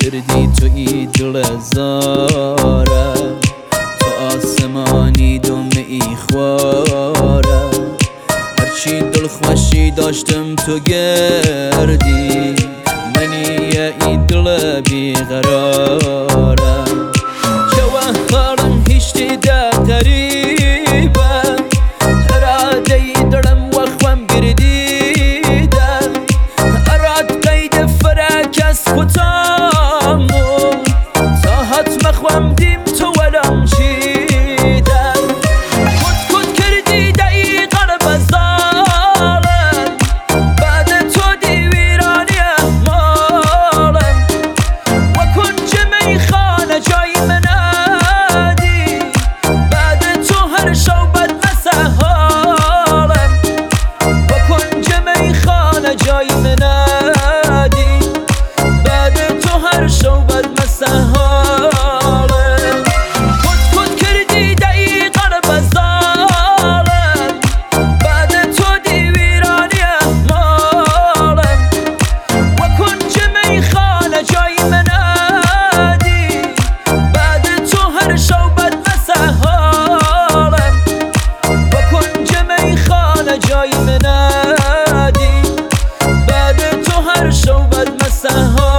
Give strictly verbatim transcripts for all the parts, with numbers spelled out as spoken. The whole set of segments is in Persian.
کردی توی دل زاره، تو آسمانی دمه ای خواره، هرچی دل خوشی داشتم تو گردی، منی ای دل بیقراره، جواهرم هیچ دیده غریبه، اراده ای دلم وخوام گردیده، اراد قید فرک از خودمو، تا حتم خوام دیم تو ولم چیده، کد کد کردی دایی قلب زالم، بعد تو دیویرانی مالم، و کنج میخانه جای منادی، بعد تو هر شو بد مسحالم، و کنج میخانه جای منادی، بعد تو هر شو بد مسحالم، کد کد کردی دایی قلب زالم، بعد تو دیویرانی مالم، و کنج میخانه جای منادی، بعد تو هر شو بد مسحالم، و کنج میخانه جای منادی، بعد تو هر شو بد مسحالم.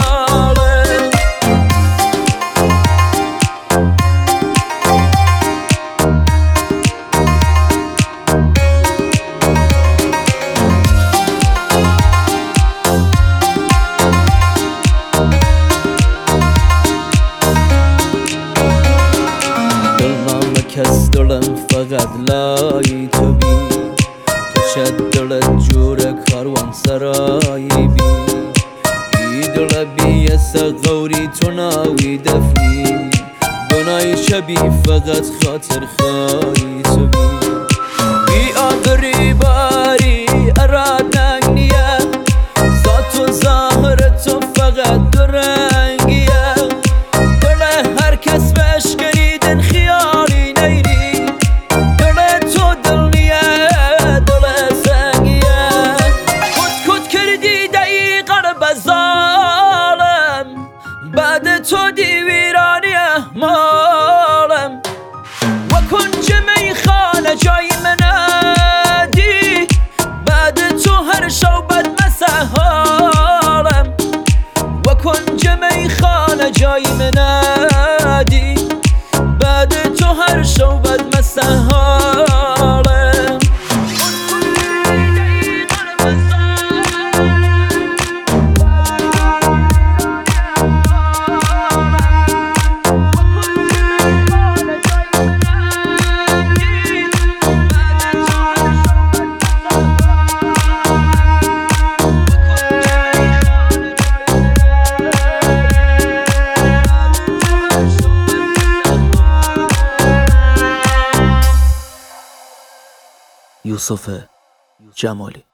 دلم کس دلم فقط لای تو بی، تو چه دلت جور کاروان سرایی بی، ای دل بی غوری تو ناوی دفنی، گنای شبی فقط خاطر خواهی تو بی، بی آبری باری اراد نگنیه، ذات و ظاهر تو فقط دو رنگیه، دل هر کس بهش گریدن خیالی نیری، دل تو دل نیه دل سنگیه، کد کد کردی دایی قلب زالم، بعد تو دیویرانی مالم، و کنج میخانه جای منادی، بعد تو هر شو بد مسحالم، و کنج میخانه جای منادی، بعد تو هر شو بد مسحالم. یوسف جمالی.